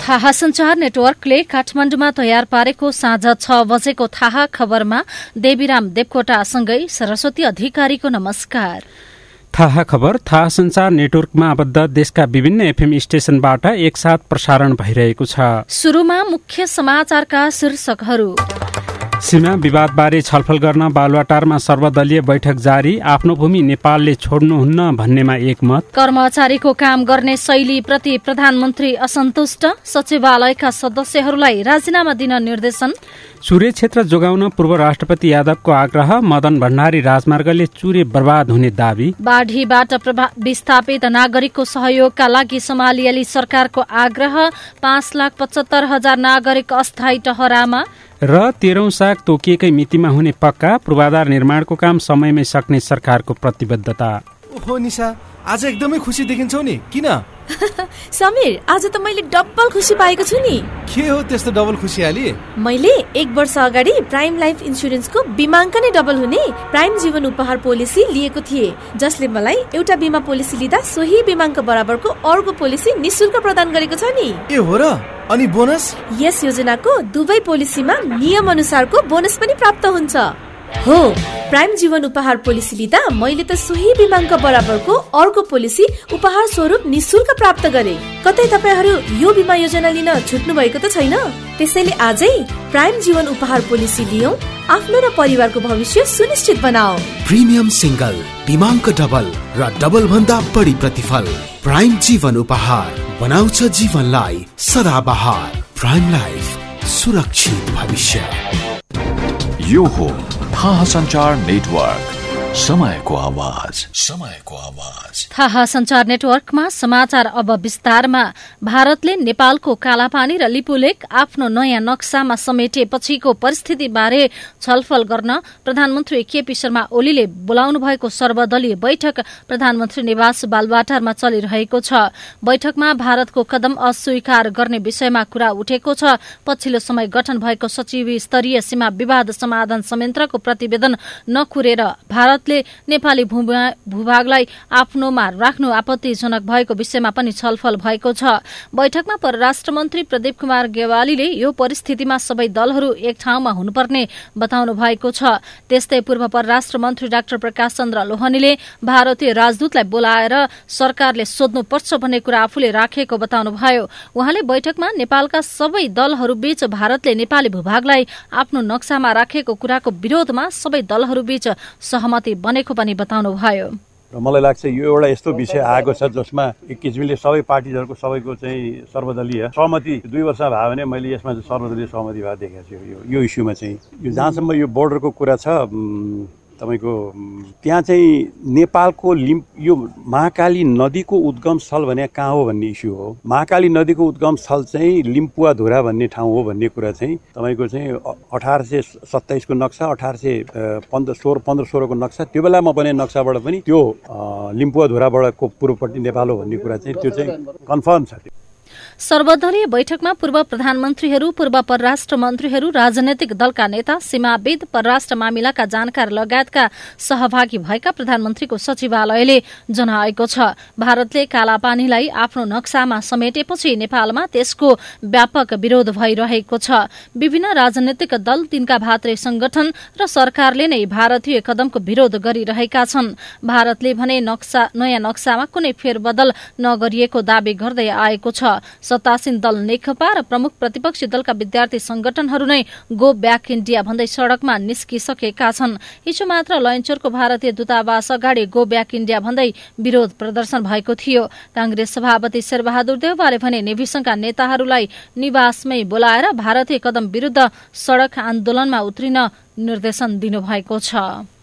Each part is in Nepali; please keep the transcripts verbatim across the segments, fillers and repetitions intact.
थाहा सञ्चार नेटवर्कले काठमाडौँमा तयार पारेको साँझ छ बजेको थाहा खबरमा देवीराम देवकोटासँगै सरस्वती अधिकारीको नमस्कार। थाहा खबर थाहा सञ्चार नेटवर्कमा आबद्ध देशका विभिन्न एफएम स्टेशनबाट एकसाथ प्रसारण भइरहेको छ। सुरुमा मुख्य समाचारका शीर्षकहरू। सीमा विवादबारे छलफल गर्न बालुवाटारमा सर्वदलीय बैठक जारी, आफ्नो भूमि नेपालले छोड्नुहुन्न भन्नेमा एकमत। कर्मचारीको काम गर्ने शैलीप्रति प्रधानमन्त्री असन्तुष्ट, सचिवालयका सदस्यहरूलाई राजीनामा दिन निर्देशन। चुरे क्षेत्र जोगाउन पूर्व राष्ट्रपति यादवको आग्रह, मदन भण्डारी राजमार्गले चुरे बर्बाद हुने दावी। बाढीबाट विस्थापित नागरिकको सहयोगका लागि सोमालियाली सरकारको आग्रह, पाँच लाख पचहत्तर हजार नागरिक अस्थायी टहरामा। र तेह्रौं साग तोकिएकै मितिमा हुने पक्का, पूर्वाधार निर्माणको काम समयमै सक्ने सरकारको प्रतिबद्धता। ओहो निशा, आज एकदमै खुसी देखिन्छौ नि, किन? समीर, आज त मैले डबल खुसी पाएको छु नि। के हो त्यस्तो डबल खुसियाली? मैले एक वर्ष अगाडि प्राइम लाइफ इन्सुरेन्सको बीमाङ्कन डबल हुने प्राइम जीवन उपहार पोलिसी लिएको थिए, जसले मलाई एउटा बीमा पोलिसी लिँदा सोही बीमाङ्क बराबरको अर्को पोलिसी निशुल्क प्रदान गरेको छ नि। ए हो र? अनि बोनस? यस योजनाको दुवै पोलिसीमा नियम अनुसारको बोनस पनि प्राप्त हुन्छ। हो, प्राइम जीवन उपहार पोलिसी लिँदा मैले त सोही बीमाङ्क बराबरको अर्को पोलिसी उपहार स्वरूप निशुल्क प्राप्त गरे। कतै तपाईहरू यो बीमा योजना लिन छुट्नु भएको त छैन? त्यसैले आजै प्राइम जीवन उपहार पोलिसी लियौं, आफ्नो र परिवारको भविष्य सुनिश्चित बनाऊ। प्रिमियम सिंगल, बीमाङ्क डबल र डबल भन्दा बढी प्रतिफल। प्राइम जीवन उपहार बनाउँछ जीवनलाई सदाबहार। प्राइम लाइफ, सुरक्षित भविष्य। यो हो थाहा सञ्चार नेटवर्क, समयको आवाज, समयको आवाज। थाहा सञ्चार नेटवर्कमा समाचार अब विस्तारमा। भारतले नेपालको कालापानी र लिपुलेक आफ्नो नयाँ नक्सामा समेटेपछिको परिस्थितिबारे छलफल गर्न प्रधानमन्त्री केपी शर्मा ओलीले बोलाउनु भएको सर्वदलीय बैठक प्रधानमन्त्री निवास बालुवाटारमा चलिरहेको छ। बैठकमा भारतको कदम अस्वीकार गर्ने विषयमा कुरा उठेको छ। पछिल्लो समय गठन भएको सचिव स्तरीय सीमा विवाद समाधान संयन्त्रको प्रतिवेदन नकुरेर भारत नेपाली भूभागलाई आफ्नोमा राख्नु आपत्तिजनक भएको विषयमा पनि छलफल भएको छ। बैठकमा परराष्ट्र मन्त्री प्रदीप कुमार गेवालीले यो परिस्थितिमा सबै दलहरू एक ठाउँमा हुनुपर्ने बताउनु भएको छ। त्यस्तै पूर्व परराष्ट्र मन्त्री डाक्टर प्रकाश चन्द्र लोहनीले भारतीय राजदूतलाई बोलाएर सरकारले सोध्नुपर्छ भन्ने कुरा आफूले राखेको बताउनुभयो। उहाँले बैठकमा नेपालका सबै दलहरूबीच भारतले नेपाली भूभागलाई आफ्नो नक्सामा राखेको कुराको विरोधमा सबै दलहरूबीच सहमति बनेको पनि बताउनु भयो। र मलाई लाग्छ यो एउटा यस्तो विषय आएको छ जसमा एक किसिमले सबै पार्टीहरूको सबैको चाहिँ सर्वदलीय सहमति दुई वर्ष भयो भने मैले यसमा चाहिँ सर्वदलीय सहमति भएको देखेको छु। यो यो इस्युमा चाहिँ यो जहाँसम्म यो बोर्डरको कुरा छ, तपाईँको त्यहाँ चाहिँ नेपालको लिम्प यो महाकाली नदीको उद्गम स्थल भने कहाँ हो भन्ने इस्यु हो। महाकाली नदीको उद्गम स्थल चाहिँ लिम्पुवाधुरा भन्ने ठाउँ हो भन्ने कुरा चाहिँ तपाईँको चाहिँ अठार सय सत्ताइसको नक्सा, अठार सय पन्ध्र सोह्र पन्ध्र सोह्रको नक्सा, त्यो बेलामा बने नक्साबाट पनि त्यो लिम्पुवाधुराबाटको पूर्वपट्टि नेपाल हो भन्ने कुरा चाहिँ त्यो चाहिँ कन्फर्म छ। सर्वदलीय बैठकमा पूर्व प्रधानमन्त्रीहरू, पूर्व परराष्ट्र मन्त्रीहरू, राजनैतिक दलका नेता, सीमाविद, परराष्ट्र मामिलाका जानकार लगायतका सहभागी भएका प्रधानमन्त्रीको सचिवालयले जनाएको छ। भारतले कालापानीलाई आफ्नो नक्सामा समेटेपछि नेपालमा त्यसको व्यापक विरोध भइरहेको छ। विभिन्न राजनैतिक दल, तिनका भातृ संगठन र सरकारले नै भारतीय कदमको विरोध गरिरहेका छन्। भारतले भने नक्सा नयाँ नक्सामा कुनै फेरबदल नगरिएको दावी गर्दै आएको छ। सत्तासीन दल नेकपा र प्रमुख प्रतिपक्षी दलका विद्यार्थी संगठनहरू नै गो ब्याक इण्डिया भन्दै सड़कमा निस्किसकेका छन्। हिजो मात्र लैनचौरको भारतीय दूतावास अगाडि गो ब्याक इण्डिया भन्दै विरोध प्रदर्शन भएको थियो। कांग्रेस सभापति शेरबहादुर देउवाले भने नेभी संघका नेताहरूलाई निवासमै बोलाएर भारतीय कदम विरूद्ध सड़क आन्दोलनमा उत्रिन निर्देशन दिनुभएको छ।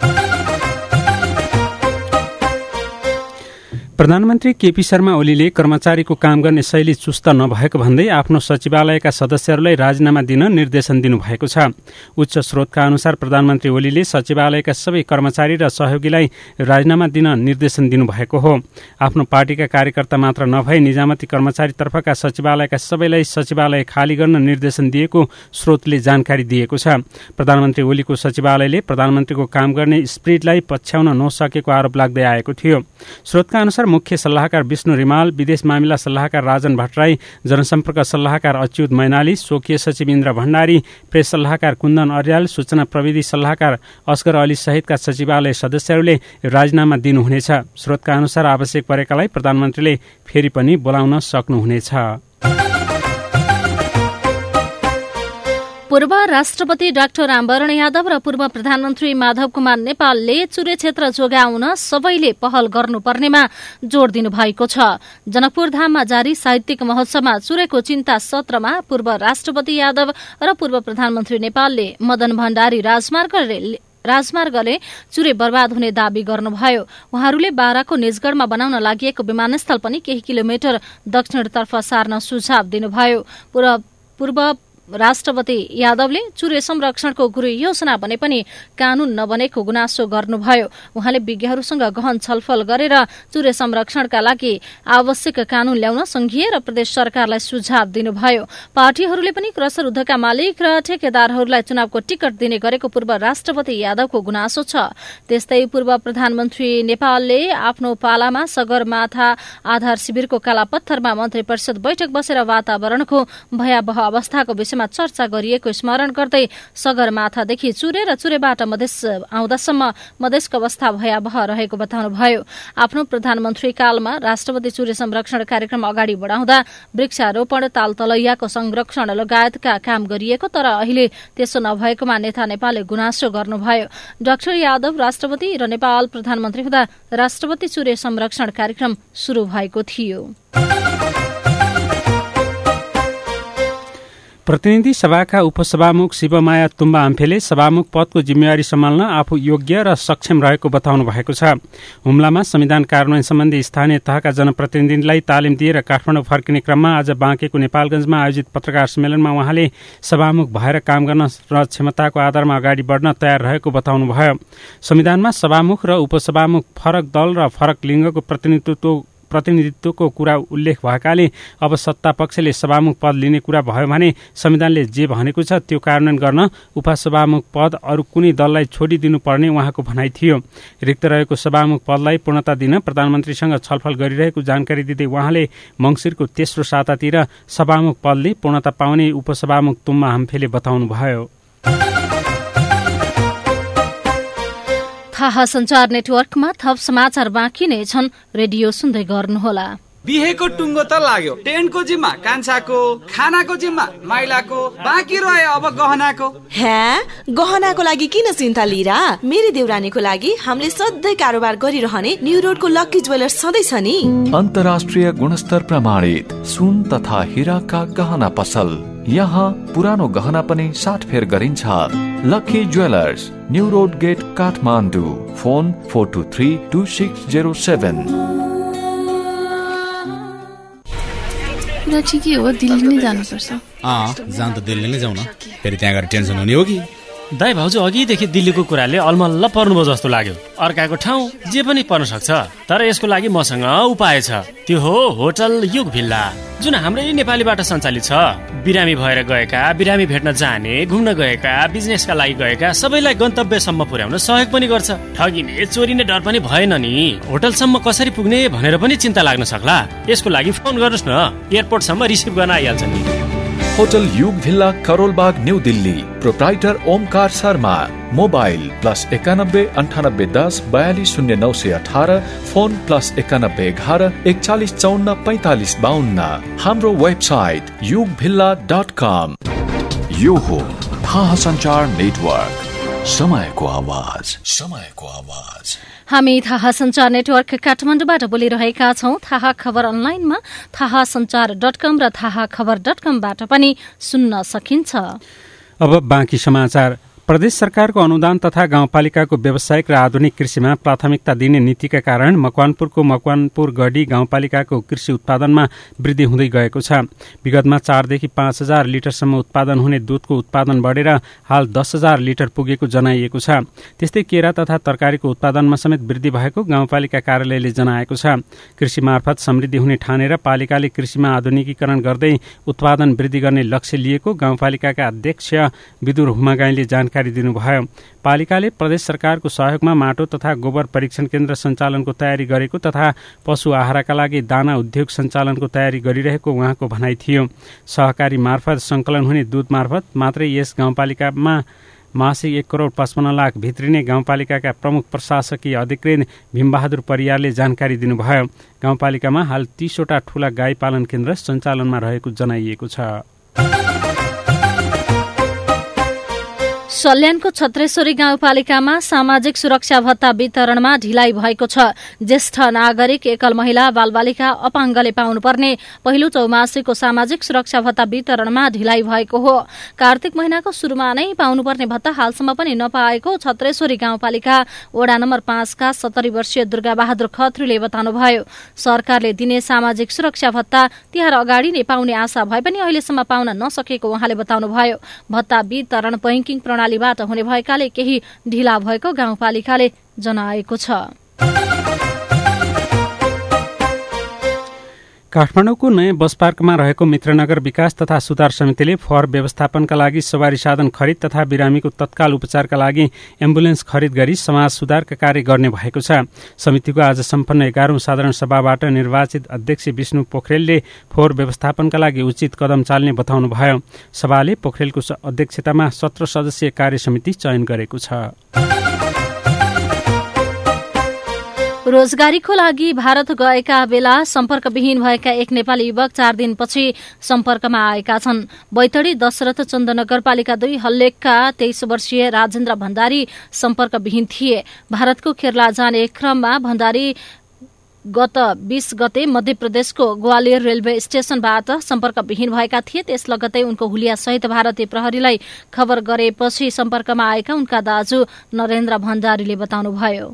प्रधानमन्त्री केपी शर्मा ओलीले कर्मचारीको काम गर्ने शैली चुस्त नभएको भन्दै आफ्नो सचिवालयका सदस्यहरूलाई राजीनामा दिन निर्देशन दिनुभएको छ। उच्च स्रोतका अनुसार प्रधानमन्त्री ओलीले सचिवालयका सबै कर्मचारी र सहयोगीलाई राजीनामा दिन निर्देशन दिनुभएको हो। आफ्नो पार्टीका कार्यकर्ता मात्र नभई निजामती कर्मचारीतर्फका सचिवालयका सबैलाई सचिवालय खाली गर्न निर्देशन दिएको स्रोतले जानकारी दिएको छ। प्रधानमन्त्री ओलीको सचिवालयले प्रधानमन्त्रीको काम गर्ने स्पिरिटलाई पछ्याउन नसकेको आरोप लाग्दै आएको थियो। स्रोतका अनुसार मुख्य सल्लाहकार विष्णु रिमाल, विदेश मामिला सल्लाहकार राजन भट्टराई, जनसम्पर्क सल्लाहकार अच्युत मैनाली, स्वकीय सचिव इन्द्र भण्डारी, प्रेस सल्लाहकार कुन्दन अर्याल, सूचना प्रविधि सल्लाहकार अस्कर अली सहितका सचिवालय सदस्यहरूले राजीनामा दिनुहुनेछ। स्रोतका अनुसार आवश्यक परेकालाई प्रधानमन्त्रीले फेरि पनि बोलाउन सक्नुहुनेछ। पूर्व राष्ट्रपति डाक्टर रामवरण यादव र पूर्व प्रधानमन्त्री माधव कुमार नेपालले चुरे क्षेत्र जोगाउन सबैले पहल गर्नुपर्नेमा जोड़ दिनुभएको छ। जनकपुर धाममा जारी साहित्यिक महोत्सवमा चुरेको चिन्ता सत्रमा पूर्व राष्ट्रपति यादव र पूर्व प्रधानमन्त्री नेपालले मदन भण्डारी राजमार्गले राजमार्गले चुरे बर्बाद हुने दावी गर्नुभयो। उहाँहरूले बाराको निजगढ़मा बनाउन लागि विमानस्थल पनि केही किलोमिटर दक्षिणतर्फ सार्न सुझाव दिनुभयो। पूर्व राष्ट्रपति यादवले चुरे संरक्षणको गुरु योजना बने पनि कानून नबनेको गुनासो गर्नुभयो। उहाँले विज्ञहरूसँग गहन छलफल गरेर चुरे संरक्षणका लागि आवश्यक कानून ल्याउन संघीय र प्रदेश सरकारलाई सुझाव दिनुभयो। पार्टीहरूले पनि क्रसर उद्योगका मालिक र ठेकेदारहरूलाई चुनावको टिकट दिने गरेको पूर्व राष्ट्रपति यादवको गुनासो छ। त्यस्तै पूर्व प्रधानमन्त्री नेपालले आफ्नो पालामा सगरमाथा आधार शिविरको कालापत्थरमा मन्त्री परिषद बैठक बसेर वातावरणको भयावह अवस्थाको विषयमा चर्चा गरिएको स्मरण गर्दै सगरमाथादेखि चुरे र चुरेबाट मधेस आउँदासम्म मधेसको अवस्था भयावह रहेको बताउनुभयो। आफ्नो प्रधानमन्त्री कालमा राष्ट्रपति चुरे संरक्षण कार्यक्रम अगाडि बढाउँदा वृक्षारोपण, तालतलैयाको संरक्षण लगायतका काम गरिएको, तर अहिले त्यसो नभएकोमा नेता नेपालले गुनासो गर्नुभयो। डाक्टर यादव राष्ट्रपति र नेपाल प्रधानमन्त्री हुँदा राष्ट्रपति चुरे संरक्षण कार्यक्रम शुरू भएको थियो। प्रतिनिधि सभाका उपसभामुख शिवमाया तुम्बा आम्फेले सभामुख पदको जिम्मेवारी सम्हाल्न आफू योग्य र सक्षम रहेको बताउनु भएको छ। हुम्लामा संविधान कार्यान्वयन सम्बन्धी स्थानीय तहका जनप्रतिनिधिलाई तालिम दिएर काठमाडौँ फर्किने क्रममा आज बाँकेको नेपालगञ्जमा आयोजित पत्रकार सम्मेलनमा उहाँले सभामुख भएर काम गर्न र क्षमताको आधारमा अगाडि बढ्न तयार रहेको बताउनुभयो। संविधानमा सभामुख र उपसभामुख फरक दल र फरक लिङ्गको प्रतिनिधित्व प्रतिनिधित्वको कुरा उल्लेख भएकाले अब सत्ता पक्षले सभामुख पद लिने कुरा भयो भने संविधानले जे भनेको छ त्यो कार्यान्वयन गर्न उपसभामुख पद अरू कुनै दललाई छोडिदिनुपर्ने उहाँको भनाइ थियो। रिक्त रहेको सभामुख पदलाई पूर्णता दिन प्रधानमन्त्रीसँग छलफल गरिरहेको जानकारी दिँदै उहाँले मंसिरको तेस्रो सातातिर सभामुख पदले पूर्णता पाउने उपसभामुख तुम्मा हम्फेले बताउनुभयो। थाहा संचार नेटवर्कमा थप समाचार बाँकी नै छन्, रेडियो सुन्दै गर्नुहोला। बिहेको टुङ्गो त लाग्यो, टेन्टको जिम्मा कान्छाको, खानाको जिम्मा माइलाको, बाँकी रहे अब गहनाको। हे, गहनाको लागि किन चिन्ता लिरा? मेरी देउरानीको लागि हामीले सधैँ कारोबार गरिरहने न्यू रोडको लक्की ज्वेलर्स सधैँ छ नि। अन्तर्राष्ट्रिय गुणस्तर प्रमाणित सुन तथा हीराका गहना पसल। यहाँ पुरानो गहना पनि साटफेर गरिन्छ। Lucky Jewellers, New Road Gate, Kathmandu. Phone four two three two six zero seven. कुरा ठिकै हो, दिल्ली नै जानुपर्छ। अँ, जान त दिल्ली नै जाउँ न, फेरि त्यहाँ गएर टेन्सन हुने हो कि? दाइ भाउजू अघिदेखि दिल्लीको कुराले अलमल्ल पर्नुभयो जस्तो लाग्यो। अर्काको ठाउँ जे पनि पर्न सक्छ, तर यसको लागि मसँग उपाय छ। त्यो हो होटल युग भिल्ला, जुन हाम्रै नेपालीबाट सञ्चालित छ। बिरामी भएर गएका, बिरामी भेट्न जाने, घुम्न गएका, बिजनेसका लागि गएका सबैलाई गन्तव्यसम्म पुर्याउन सहयोग पनि गर्छ। ठगिने, चोरिने डर पनि भएन नि। होटलसम्म कसरी पुग्ने भनेर पनि चिन्ता लाग्न सक्ला। यसको लागि फोन गर्नुहोस् न, एयरपोर्टसम्म रिसिभ गर्न आइहाल्छ नि। Hotel Yug villa, Karol Bagh, New Delhi. Proprietor Omkar Sharma. Mobile plus एकानब्बे अन्ठानब्बे दस बयालीस शून्य नौ सय अठारह। फोन प्लस एकानब्बे एघार एकचालिस चौन्न पैंतालिस बाहन्न। हाम्रो वेबसाइट युग भिल्ला डट कम। यो हो थाहा संचार नेटवर्क, समयको आवाज, समयको आवाज। हामी थाहा संचार नेटवर्क काठमाडौँबाट बोलिरहेका छौं। थाहा खबर अनलाइनमा थाहा संचार डट कम र थाहा खबर डट कमबाट पनि सुन्न सकिन्छ। अब बाँकी समाचार। प्रदेश सरकारको अनुदान तथा गाउँपालिकाको व्यावसायिक र आधुनिक कृषिमा प्राथमिकता दिने नीतिका कारण मकवानपुरको मकवानपुर गढी गाउँपालिकाको कृषि उत्पादनमा वृद्धि हुँदै गएको छ। विगतमा चारदेखि पाँच हजार लिटरसम्म उत्पादन हुने दूधको उत्पादन बढेर हाल दस हजार लिटर पुगेको जनाइएको छ। त्यस्तै केरा तथा तरकारीको उत्पादनमा समेत वृद्धि भएको गाउँपालिका कार्यालयले जनाएको छ। कृषि मार्फत समृद्धि हुने ठानेर पालिकाले कृषिमा आधुनिकीकरण गर्दै उत्पादन वृद्धि गर्ने लक्ष्य लिएको गाउँपालिकाका अध्यक्ष विदुर हुमागाईले जानकारी जानकारी दिनुभयो। पालिकाले प्रदेश सरकारको सहयोगमा माटो तथा गोबर परीक्षण केन्द्र सञ्चालनको तयारी गरेको तथा पशु आहारका लागि दाना उद्योग सञ्चालनको तयारी गरिरहेको उहाँको भनाइ थियो। सहकारी मार्फत संकलन हुने दूध मार्फत मात्रै यस गाउँपालिकामा मासिक एक करोड पचपन्न लाख भित्रिने गाउँपालिकाका प्रमुख प्रशासकीय अधिकृत भीमबहादुर परियारले जानकारी दिनुभयो। गाउँपालिकामा हाल तीसवटा ठूला गाई पालन केन्द्र सञ्चालनमा रहेको जनाइएको छ। सल्यानको छत्रेश्वरी गाउँपालिकामा सामाजिक सुरक्षा भत्ता वितरणमा ढिलाइ भएको छ। ज्येष्ठ नागरिक, एकल महिला, बालबालिका, अपाङ्गले पाउनुपर्ने पहिलो चौमासिकको सामाजिक सुरक्षा भत्ता वितरणमा ढिलाइ भएको हो। कार्तिक महिनाको सुरुमा नै पाउनुपर्ने भत्ता हालसम्म पनि नपाएको छत्रेश्वरी गाउँपालिका वडा नम्बर पाँचका सत्तरी वर्षीय दुर्गा बहादुर खत्रीले बताउनुभयो। सरकारले दिने सामाजिक सुरक्षा भत्ता तिहार अगाडि नै पाउने आशा भए पनि अहिलेसम्म पाउन नसकेको उहाँले बताउनुभयो। भत्ता वितरण बैंकिङ प्रणालीबाट हुने भएकाले केही ढिला भएको गाउँपालिकाले जनाएको छ। काठमाडौँको नयाँ बस पार्कमा रहेको मित्रनगर विकास तथा सुधार समितिले फोहोर व्यवस्थापनका लागि सवारी साधन खरिद तथा बिरामीको तत्काल उपचारका लागि एम्बुलेन्स खरिद गरी समाज सुधारका कार्य गर्ने भएको छ। समितिको आज सम्पन्न एघारौं साधारण सभाबाट निर्वाचित अध्यक्ष विष्णु पोखरेलले फोहोर व्यवस्थापनका लागि उचित कदम चाल्ने बताउनुभयो। सभाले पोखरेलको अध्यक्षतामा सत्र सदस्यीय कार्य समिति चयन गरेको छ। रोजगारीको लागि भारत गएका बेला सम्पर्कविहीन भएका एक नेपाली युवक चार दिनपछि सम्पर्कमा आएका छन्। बैतडी दशरथ चन्द नगरपालिका दुई हल्लेखका तेइस वर्षीय राजेन्द्र भण्डारी सम्पर्कविहीन थिए। भारतको केरला जाने क्रममा भण्डारी गत बीस गते मध्य प्रदेशको ग्वालियर रेलवे स्टेशनबाट सम्पर्कविहीन भएका थिए। त्यस लगतै उनको हुलिया सहित भारतीय प्रहरीलाई खबर गरेपछि सम्पर्कमा आएका उनका दाजु नरेन्द्र भण्डारीले बताउनुभयो।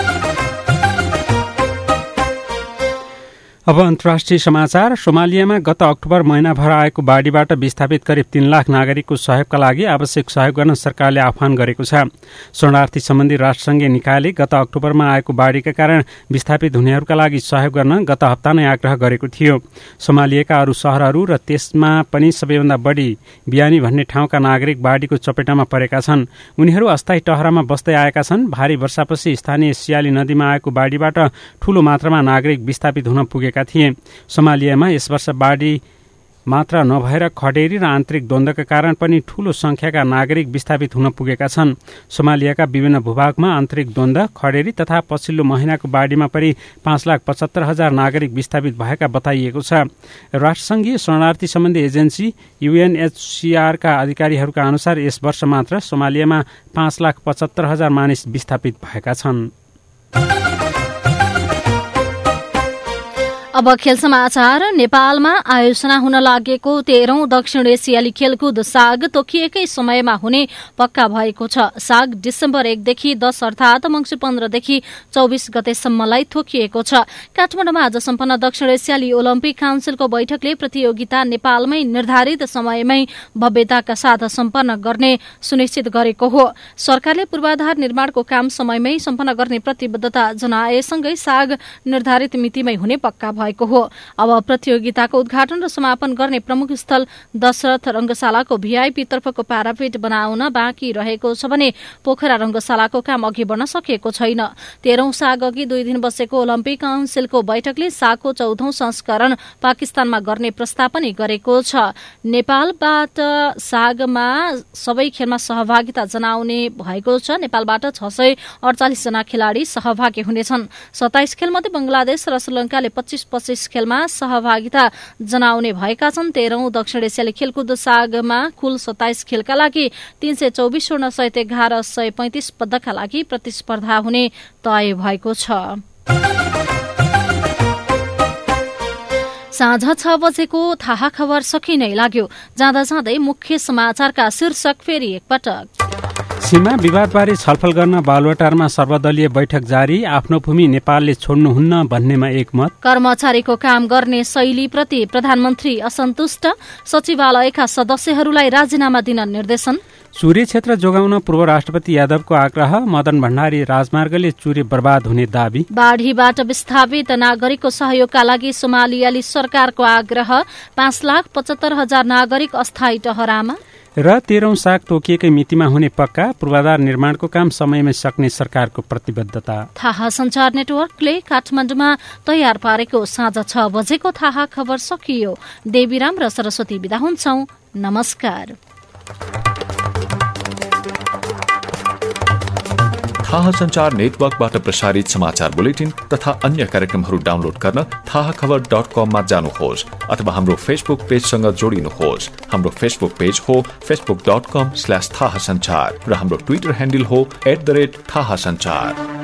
अब अन्तर्राष्ट्रिय समाचार। सोमालियामा गत अक्टोबर महिनाभर आएको बाढ़ीबाट विस्थापित करिब तीन लाख नागरिकको सहयोगका लागि आवश्यक सहयोग गर्न सरकारले आह्वान गरेको छ। शरणार्थी सम्बन्धी राष्ट्रसंघीय निकायले गत अक्टोबरमा आएको बाढ़ीका कारण विस्थापित हुनेहरूका लागि सहयोग गर्न गत हप्ता नै आग्रह गरेको थियो। सोमालियाका अरू शहरहरू र त्यसमा पनि सबैभन्दा बढी बियानी भन्ने ठाउँका नागरिक बाढ़ीको चपेटामा परेका छन्। उनीहरू अस्थायी टहरामा बस्दै आएका छन्। भारी वर्षापछि स्थानीय सियाली नदीमा आएको बाढ़ीबाट ठूलो मात्रामा नागरिक विस्थापित हुन पुगेका थिए। सोमालियामा यस वर्ष बाढ़ी मात्र नभएर खडेरी र आन्तरिक द्वन्द्वका कारण पनि ठूलो संख्याका नागरिक विस्थापित हुन पुगेका छन्। सोमालियाका विभिन्न भूभागमा आन्तरिक द्वन्द्व, खडेरी तथा पछिल्लो महिनाको बाढ़ीमा पनि पाँच लाख पचहत्तर हजार नागरिक विस्थापित भएका बताइएको छ। राष्ट्रसंघीय शरणार्थी सम्बन्धी एजेन्सी यूएनएचसीआरका अधिकारीहरूका अनुसार यस वर्ष मात्र सोमालियामा पाँच लाख पचहत्तर हजार मानिस विस्थापित भएका छन्। अब खेल समाचार। नेपालमा आयोजना हुन लागेको तेह्रौं दक्षिण एसियाली खेलकुद साग तोकिएकै समयमा हुने पक्का भएको छ। साग डिसेम्बर एकदेखि दस अर्थात मंसिर पन्ध्रदेखि चौबिस गतेसम्मलाई तोकिएको छ। काठमाडौँमा आज सम्पन्न दक्षिण एसियाली ओलम्पिक काउन्सिलको बैठकले प्रतियोगिता नेपालमै निर्धारित समयमै भव्यताका साथ सम्पन्न गर्ने सुनिश्चित गरेको हो। सरकारले पूर्वाधार निर्माणको काम समयमै सम्पन्न गर्ने प्रतिबद्धता जनाएसँगै साग निर्धारित मितिमै हुने पक्का भएको हो। अब प्रतियोगिताको उद्घाटन र समापन गर्ने प्रमुख स्थल दशरथ रंगशालाको भीआईपी तर्फको प्यारापेट बनाउन बाँकी रहेको छ भने पोखरा रंगशालाको काम अघि बढ्न सकेको छैन। तेह्रौं साग अघि दुई दिन बसेको ओलम्पिक काउन्सिलको बैठकले सागको चौधौं संस्करण पाकिस्तानमा गर्ने प्रस्ताव पनि गरेको छ। नेपालबाट सागमा सबै खेलमा सहभागिता जनाउने भएको छ। नेपालबाट छ सय अडचालिस जना खेलाड़ी सहभागी हुनेछन्। सत्ताइस खेलमध्ये बंगलादेश र श्रीलंकाले पच्चीस पच्चीस खेलमा सहभागिता जनाउने भएका छन्। तेह्रौं दक्षिण एसियाली खेलकुद सागमा कुल सत्ताइस खेलका लागि तीन सय चौबिस स्वर्ण सहित एघार सय पैंतिस पदकका लागि प्रतिस्पर्धा हुने तय भएको छ। साँझ छ बजेको थाहा खबर सकिनै लाग्यो। जाँदा जाँदै मुख्य समाचारका शीर्षक फेरि एकपटक। सीमा विवादबारे छलफल गर्न बालुवाटारमा सर्वदलीय बैठक जारी। आफ्नो भूमि नेपालले छोड्नुहुन्न भन्नेमा एकमत। कर्मचारीको काम गर्ने शैलीप्रति प्रधानमन्त्री असन्तुष्ट। सचिवालयका सदस्यहरूलाई राजीनामा दिन निर्देशन। चुरे क्षेत्र जोगाउन पूर्व राष्ट्रपति यादवको आग्रह। मदन भण्डारी राजमार्गले चुरे बर्बाद हुने दावी। बाढ़ीबाट विस्थापित नागरिकको सहयोगका लागि सोमालियाली सरकारको आग्रह। पाँच लाख पचहत्तर हजार नागरिक अस्थायी टहरामा। र तेह्रौं साग तोकिएकै मितिमा हुने पक्का पूर्वाधार निर्माणको काम समयमै सक्ने सरकारको प्रतिबद्धता। थाहा संचार नेटवर्कले काठमाडौँमा तयार पारेको साँझ छ बजेको थाहा खबर सकियो। देवीराम र सरस्वती बिदा हुन्छौं। नमस्कार। थाहा संचार नेटवर्कबाट प्रसारित समाचार बुलेटिन तथा अन्य कार्यक्रमहरू डाउनलोड गर्न थाहा खबर डट कममा जानुहोस् अथवा हाम्रो फेसबुक पेजसँग जोडिनुहोस्। हाम्रो फेसबुक पेज हो Facebook dot com slash Thaha Sanchar र हाम्रो ट्विटर ह्यान्डल हो एट द रेट थाहा संचार।